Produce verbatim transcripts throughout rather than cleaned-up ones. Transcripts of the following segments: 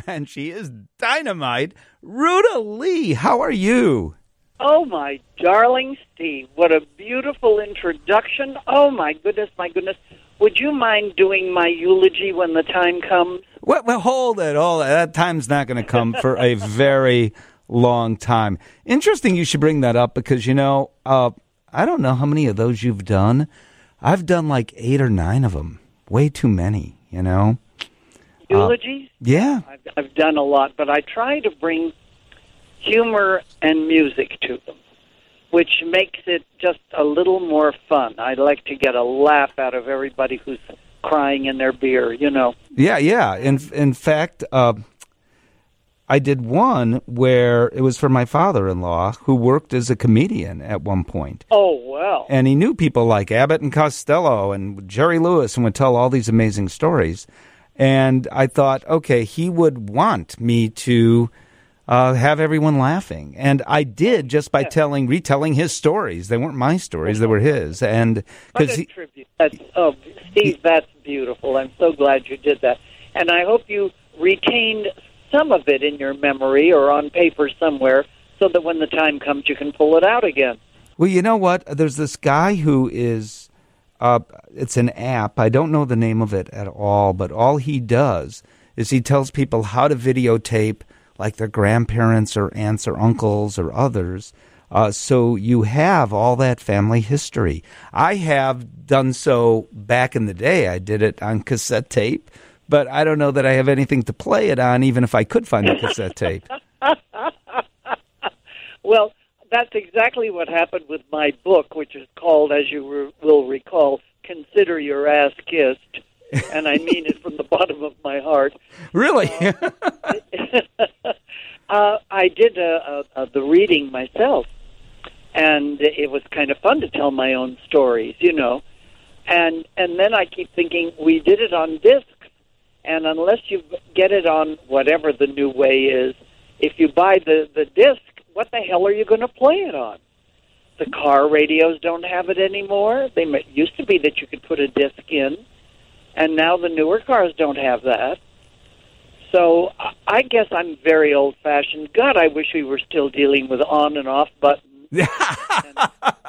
and she is dynamite. Ruta Lee, how are you? Oh, my darling Steve, what a beautiful introduction. Oh, my goodness, my goodness. Would you mind doing my eulogy when the time comes? Well, well hold it, hold it. That time's not going to come for a very long time. Interesting you should bring that up because, you know, uh, I don't know how many of those you've done. I've done like eight or nine of them. Way too many, you know. Eulogies? Uh, yeah. I've, I've done a lot, but I try to bring humor and music to them, which makes it just a little more fun. I like to get a laugh out of everybody who's crying in their beer, you know. Yeah, yeah. In in fact, uh, I did one where it was for my father-in-law who worked as a comedian at one point. Oh, wow. And he knew people like Abbott and Costello and Jerry Lewis and would tell all these amazing stories. And I thought, okay, he would want me to Uh, have everyone laughing. And I did just by yeah. telling, retelling his stories. They weren't my stories, they were his. And because he, that's, oh, Steve, he, that's beautiful. I'm so glad you did that. And I hope you retained some of it in your memory or on paper somewhere so that when the time comes, you can pull it out again. Well, you know what? There's this guy who is, uh, it's an app. I don't know the name of it at all, but all he does is he tells people how to videotape like their grandparents or aunts or uncles or others. Uh, so you have all that family history. I have done so back in the day. I did it on cassette tape, but I don't know that I have anything to play it on, even if I could find the cassette tape. Well, that's exactly what happened with my book, which is called, as you re- will recall, Consider Your Ass Kissed. And I mean it from the bottom of my heart. Really? uh, uh, I did uh, uh, the reading myself, and it was kind of fun to tell my own stories, you know. And and then I keep thinking, we did it on discs, and unless you get it on whatever the new way is, if you buy the, the disc, what the hell are you going to play it on? The car radios don't have it anymore. They used to be that you could put a disc in. And now the newer cars don't have that. So I guess I'm very old-fashioned. God, I wish we were still dealing with on and off buttons. and,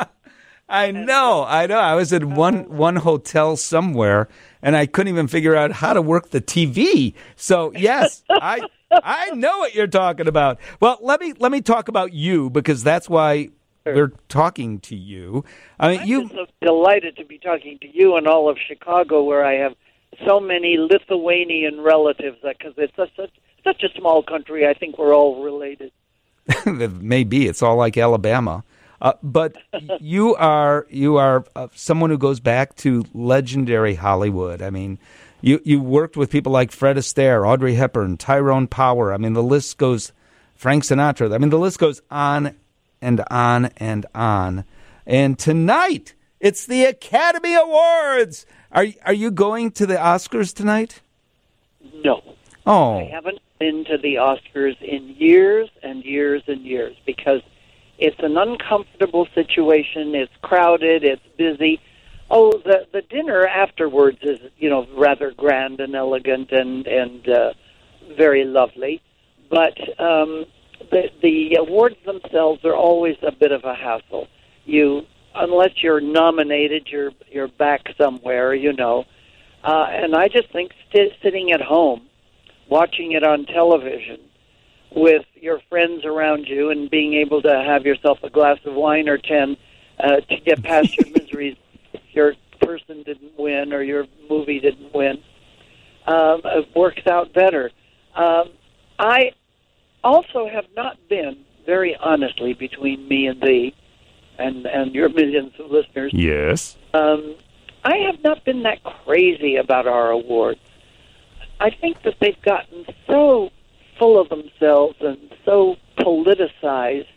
I know, I know. I was at one one hotel somewhere, and I couldn't even figure out how to work the T V. So yes, I I know what you're talking about. Well, let me let me talk about you because that's why we're talking to you. I mean, I'm you. just so delighted to be talking to you and all of Chicago, where I have so many Lithuanian relatives. Because it's such, such such a small country, I think we're all related. Maybe it's all like Alabama, uh, but you are you are uh, someone who goes back to legendary Hollywood. I mean, you you worked with people like Fred Astaire, Audrey Hepburn, Tyrone Power. I mean, the list goes. Frank Sinatra. I mean, the list goes on and on and on. And tonight, it's the Academy Awards. Are are you going to the Oscars tonight? No. Oh. I haven't been to the Oscars in years and years and years because it's an uncomfortable situation. It's crowded. It's busy. Oh, the the dinner afterwards is, you know, rather grand and elegant and, and uh, very lovely. But um The, the awards themselves are always a bit of a hassle. You, unless you're nominated, you're you're back somewhere, you know. Uh, and I just think st- sitting at home, watching it on television, with your friends around you, and being able to have yourself a glass of wine or ten uh, to get past your miseries if your person didn't win or your movie didn't win, um, it works out better. Um, I. also have not been, very honestly, between me and thee and, and your millions of listeners. Yes. Um, I have not been that crazy about our awards. I think that they've gotten so full of themselves and so politicized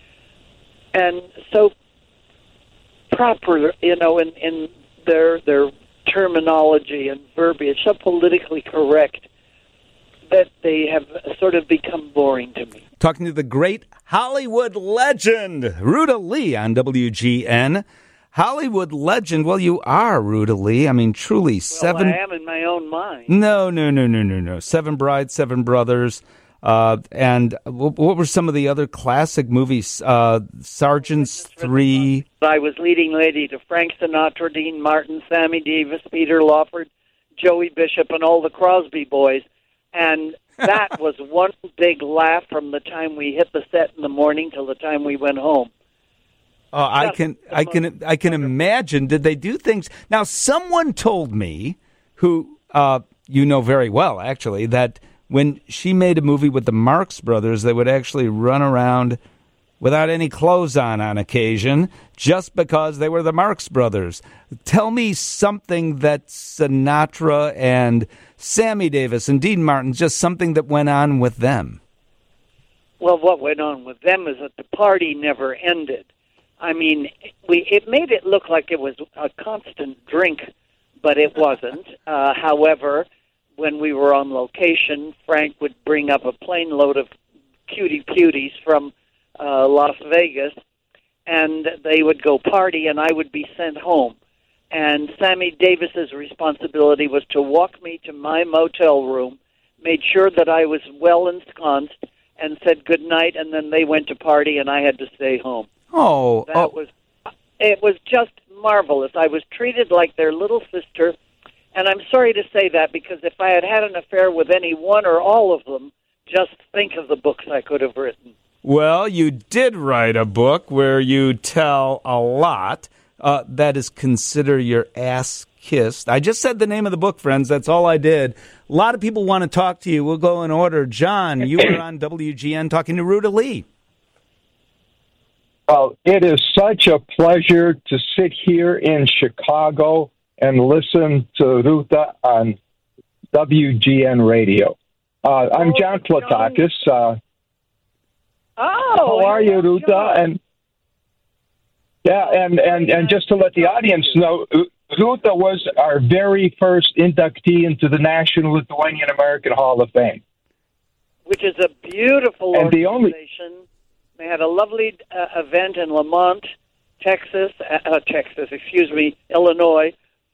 and so proper, you know, in, in their their terminology and verbiage, so politically correct, that they have sort of become boring to me. Talking to the great Hollywood legend, Ruta Lee on W G N. Hollywood legend. Well, you are, Ruta Lee. I mean, truly, well, seven. I am in my own mind. No, no, no, no, no, no. Seven Brides, Seven Brothers. Uh, and what, what were some of the other classic movies? Uh, Sergeants Three. I was leading lady to Frank Sinatra, Dean Martin, Sammy Davis, Peter Lawford, Joey Bishop, and all the Crosby boys. And that was one big laugh from the time we hit the set in the morning till the time we went home. Oh, I can, I can, I can imagine. Did they do things? Now, someone told me, who uh, you know very well, actually, that when she made a movie with the Marx Brothers, they would actually run around without any clothes on on occasion, just because they were the Marx Brothers. Tell me something that Sinatra and Sammy Davis and Dean Martin, just something that went on with them. Well, what went on with them is that the party never ended. I mean, we it made it look like it was a constant drink, but it wasn't. Uh, however, when we were on location, Frank would bring up a plane load of cutie cuties from uh, Las Vegas, and they would go party, and I would be sent home. And Sammy Davis's responsibility was to walk me to my motel room, made sure that I was well ensconced, and said good night, and then they went to party, and I had to stay home. Oh, that oh. was it was just marvelous. I was treated like their little sister, and I'm sorry to say that because if I had had an affair with any one or all of them, just think of the books I could have written. Well, you did write a book where you tell a lot. Uh, that is Consider Your Ass Kissed. I just said the name of the book, friends. That's all I did. A lot of people want to talk to you. We'll go in order. John, you were on W G N talking to Ruta Lee. Well, it is such a pleasure to sit here in Chicago and listen to Ruta on W G N Radio. Uh, I'm oh, John Platakis. Uh, oh, how are you, Ruta? John. And yeah, and, and, and just to let the audience know, Ruta was our very first inductee into the National Lithuanian American Hall of Fame, which is a beautiful and the only. organization. They had a lovely uh, event in Lamont, Texas, uh, Texas, excuse me, Illinois,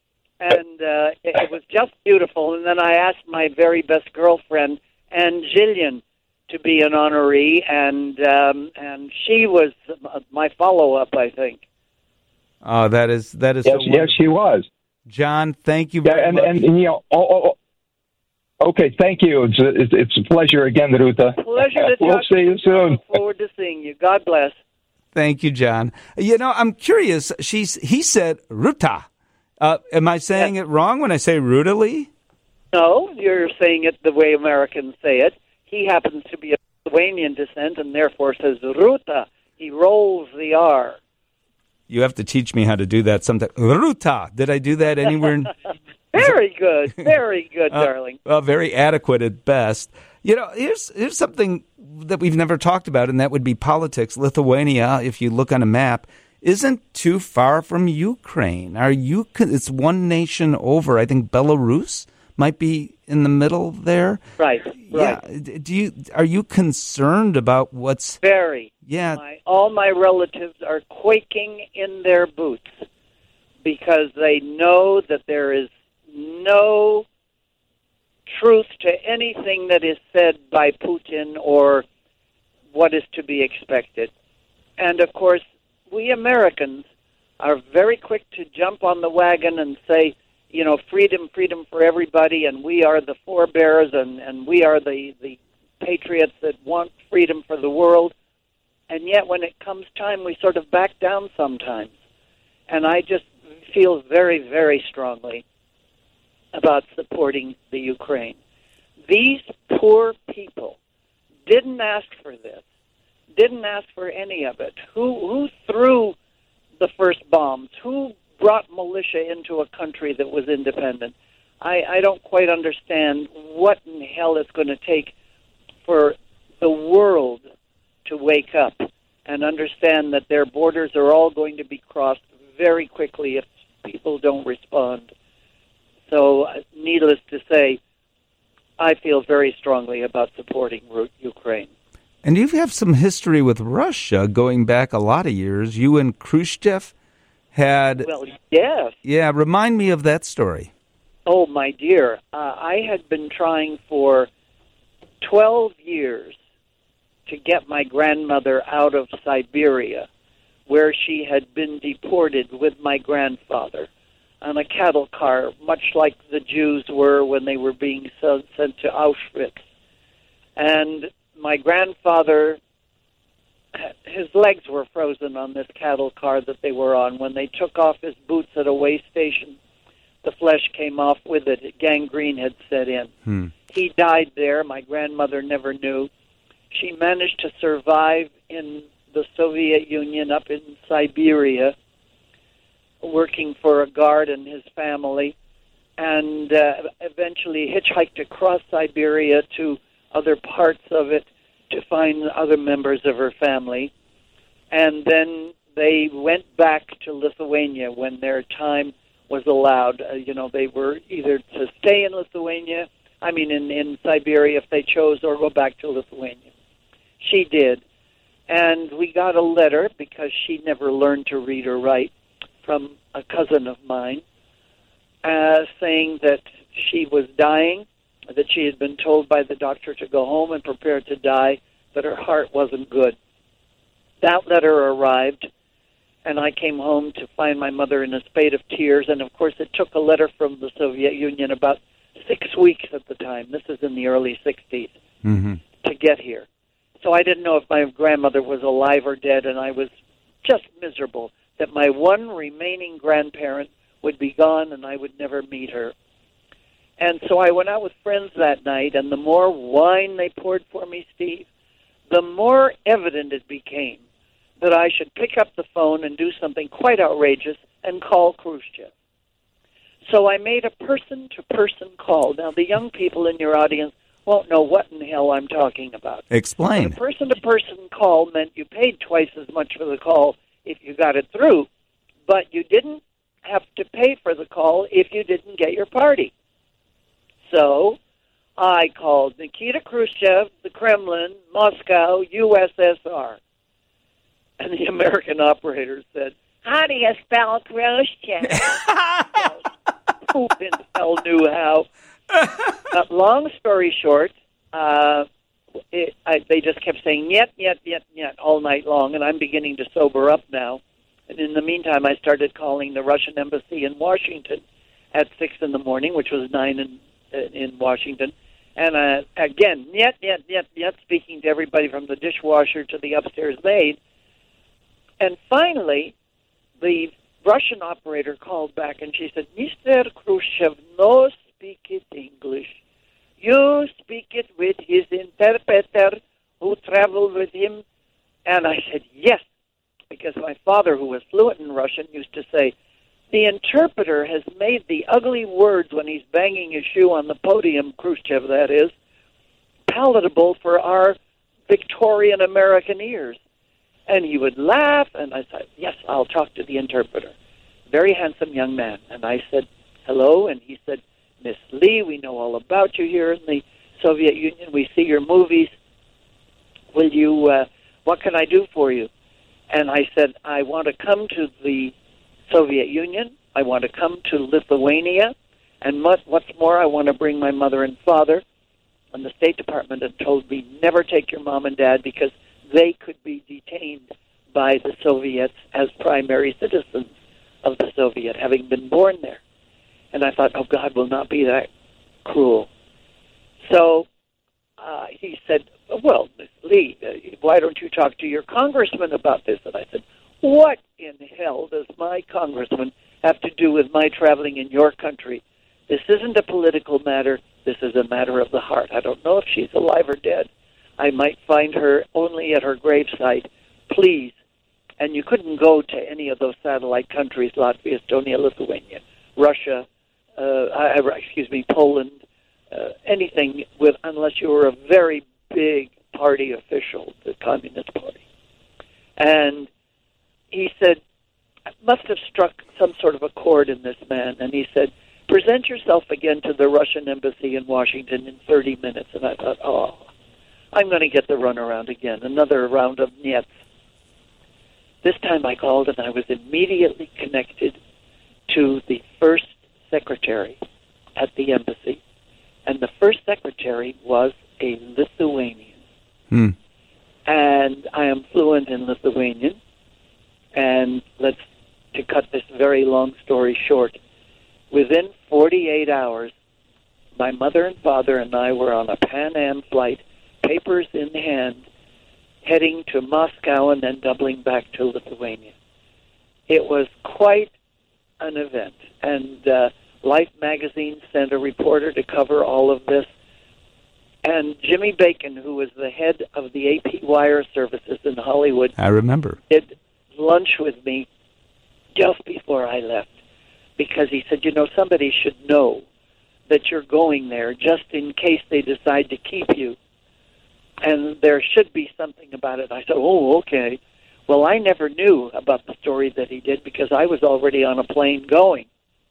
and uh, it, it was just beautiful. And then I asked my very best girlfriend, Ann Gillian, to be an honoree, and um, and she was my follow-up, I think. Oh, that is that is yes, so yes, she was. John, thank you very yeah, and, much. And, and you know, oh, oh, oh, okay, thank you. It's a, it's a pleasure again, Ruta. Pleasure to we'll talk see to you you. soon. Look forward to seeing you. God bless. Thank you, John. You know, I'm curious. She's he said Ruta. Uh, am I saying yes. it wrong when I say Ruta Lee? No, you're saying it the way Americans say it. He happens to be of Lithuanian descent and therefore says Ruta. He rolls the R. You have to teach me how to do that sometime. Ruta. Did I do that anywhere? In- very good. Very good, uh, darling. Well, very adequate at best. You know, here's here's something that we've never talked about, and that would be politics. Lithuania, if you look on a map, isn't too far from Ukraine. Are you? It's one nation over. I think Belarus might be in the middle there. Right. Right. Yeah. Do you are you concerned about what's very? Yeah. My, all my relatives are quaking in their boots because they know that there is no truth to anything that is said by Putin or what is to be expected. And, of course, we Americans are very quick to jump on the wagon and say, you know, freedom, freedom for everybody, and we are the forebears, and, and we are the, the patriots that want freedom for the world. And yet when it comes time, we sort of back down sometimes. And I just feel very, very strongly about supporting the Ukraine. These poor people didn't ask for this, didn't ask for any of it. Who, who threw the first bombs? Who brought militia into a country that was independent? I, I don't quite understand what in hell it's going to take for the world to wake up and understand that their borders are all going to be crossed very quickly if people don't respond. So, uh, needless to say, I feel very strongly about supporting Ukraine. And you have some history with Russia going back a lot of years. You and Khrushchev had... Well, yes. Yeah, remind me of that story. Oh, my dear. Uh, I had been trying for twelve years to get my grandmother out of Siberia, where she had been deported with my grandfather on a cattle car, much like the Jews were when they were being sent to Auschwitz. And my grandfather, his legs were frozen on this cattle car that they were on. When they took off his boots at a way station, the flesh came off with it. Gangrene had set in. Hmm. He died there. My grandmother never knew. She managed to survive in the Soviet Union up in Siberia, working for a guard and his family, and uh, eventually hitchhiked across Siberia to other parts of it to find other members of her family. And then they went back to Lithuania when their time was allowed. Uh, you know, they were either to stay in Lithuania, I mean in, in Siberia if they chose, or go back to Lithuania. She did. And we got a letter, because she never learned to read or write, from a cousin of mine, uh, saying that she was dying, that she had been told by the doctor to go home and prepare to die, that her heart wasn't good. That letter arrived, and I came home to find my mother in a spate of tears, and of course it took a letter from the Soviet Union about six weeks at the time, this is in the early sixties, mm-hmm. to get here. So I didn't know if my grandmother was alive or dead, and I was just miserable that my one remaining grandparent would be gone and I would never meet her. And so I went out with friends that night, and the more wine they poured for me, Steve, the more evident it became that I should pick up the phone and do something quite outrageous and call Khrushchev. So I made a person-to-person call. Now, the young people in your audience won't know what in the hell I'm talking about. Explain. But a person-to-person call meant you paid twice as much for the call if you got it through, but you didn't have to pay for the call if you didn't get your party. So I called Nikita Khrushchev, the Kremlin, Moscow, U S S R. And the American operator said, "How do you spell Khrushchev?" Who in hell knew how? Uh, long story short, uh, it, I, they just kept saying, "Yet, yet, yet, yet," all night long, and I'm beginning to sober up now. And in the meantime, I started calling the Russian embassy in Washington at six in the morning, which was nine in, in Washington. And uh, again, yet, yet, yet, yet, speaking to everybody from the dishwasher to the upstairs maid. And finally, the Russian operator called back, and she said, "Mister Khrushchev, no speak it English. You speak it with his interpreter who traveled with him." And I said, "Yes," because my father, who was fluent in Russian, used to say, "The interpreter has made the ugly words when he's banging his shoe on the podium," Khrushchev, that is, "palatable for our Victorian American ears." And he would laugh, and I said, "Yes, I'll talk to the interpreter." Very handsome young man. And I said, "Hello," and he said, "Miss Lee, we know all about you here in the Soviet Union. We see your movies. Will you, uh, what can I do for you?" And I said, "I want to come to the Soviet Union. I want to come to Lithuania. And much, what's more, I want to bring my mother and father." And the State Department had told me, "Never take your mom and dad because they could be detained by the Soviets as primary citizens of the Soviet, having been born there." And I thought, oh, God will not be that cruel. So uh, he said, "Well, Miss Lee, uh, why don't you talk to your congressman about this?" And I said, "What in hell does my congressman have to do with my traveling in your country? This isn't a political matter. This is a matter of the heart. I don't know if she's alive or dead. I might find her only at her gravesite. Please." And you couldn't go to any of those satellite countries, Latvia, Estonia, Lithuania, Russia, uh, uh, excuse me, Poland, uh, anything with unless you were a very big party official, the Communist Party. And he said, it must have struck some sort of a chord in this man, and he said, "Present yourself again to the Russian embassy in Washington in thirty minutes. And I thought, oh, I'm going to get the runaround again, another round of nyets. This time I called and I was immediately connected to the first secretary at the embassy. And the first secretary was a Lithuanian. Hmm. And I am fluent in Lithuanian. And let's, to cut this very long story short, within forty-eight hours, my mother and father and I were on a Pan Am flight, papers in hand, heading to Moscow and then doubling back to Lithuania. It was quite an event. And uh, Life magazine sent a reporter to cover all of this. And Jimmy Bacon, who was the head of the A P Wire Services in Hollywood, I remember, did lunch with me just before I left, because he said, you know, somebody should know that you're going there just in case they decide to keep you. And there should be something about it. I said, oh, okay. Well, I never knew about the story that he did because I was already on a plane going.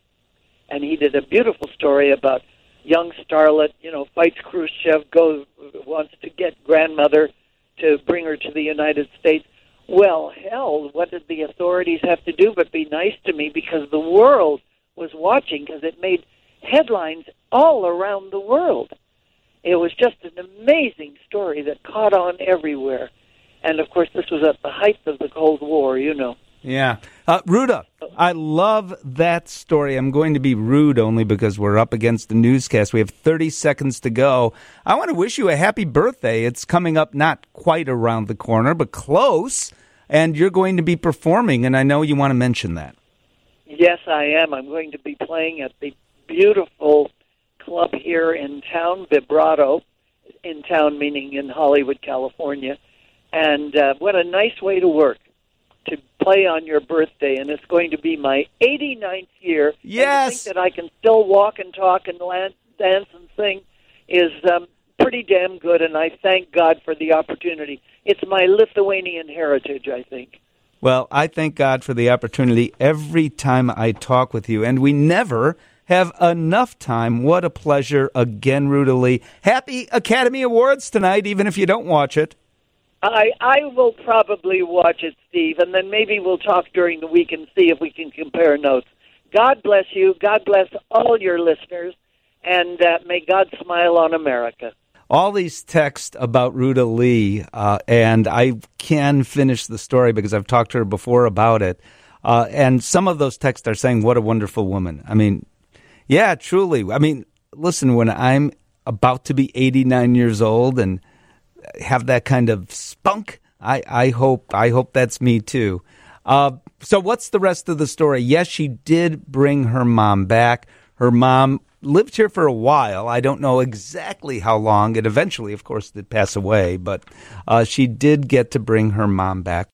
And he did a beautiful story about young starlet, you know, fights Khrushchev, goes, wants to get grandmother to bring her to the United States. Well, hell, what did the authorities have to do but be nice to me, because the world was watching, because it made headlines all around the world. It was just an amazing story that caught on everywhere. And, of course, this was at the height of the Cold War, you know. Yeah. Uh, Ruta, I love that story. I'm going to be rude only because we're up against the newscast. We have thirty seconds to go. I want to wish you a happy birthday. It's coming up not quite around the corner, but close. And you're going to be performing, and I know you want to mention that. Yes, I am. I'm going to be playing at the beautiful club here in town, Vibrato, in town meaning in Hollywood, California. And uh, what a nice way to work, to play on your birthday. And it's going to be my eighty-ninth year. Yes. And to think that I can still walk and talk and land, dance and sing is um, pretty damn good, and I thank God for the opportunity. It's my Lithuanian heritage, I think. Well, I thank God for the opportunity every time I talk with you, and we never have enough time. What a pleasure again, Ruta Lee. Happy Academy Awards tonight, even if you don't watch it. I I will probably watch it, Steve, and then maybe we'll talk during the week and see if we can compare notes. God bless you. God bless all your listeners, and uh, may God smile on America. All these texts about Ruta Lee, uh, and I can finish the story because I've talked to her before about it, uh, and some of those texts are saying, what a wonderful woman. I mean, yeah, truly. I mean, listen, when I'm about to be eighty-nine years old and have that kind of spunk, I, I hope I hope that's me too. Uh, so what's the rest of the story? Yes, she did bring her mom back. Her mom lived here for a while. I don't know exactly how long. And eventually, of course, did pass away. But uh, she did get to bring her mom back.